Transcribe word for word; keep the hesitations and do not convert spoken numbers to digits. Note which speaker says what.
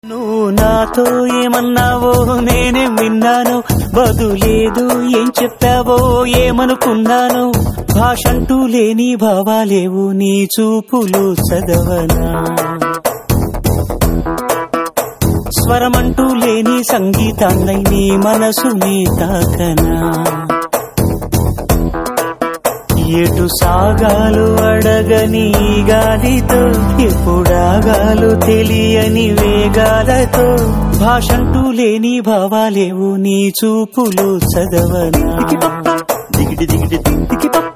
Speaker 1: నువ్వు నాతో ఏమన్నావో నేనే విన్నాను, బదులేదు ఏం చెప్పావో ఏమనుకున్నాను. భాషంటూ లేని భావాలేవు నీ చూపులు చదవనా, స్వరమంటూ లేని సంగీతాన్నై నీ మనసుని తాకనా. ఎటు సాగాలు అడగని గాలితో, ఎప్పుడాగాలు తెలియని వేగాలతో. భాషంటూ లేని భావాలేవు నీ చూపులు చదవనా. దిగిడి దిగిడి దిగిడి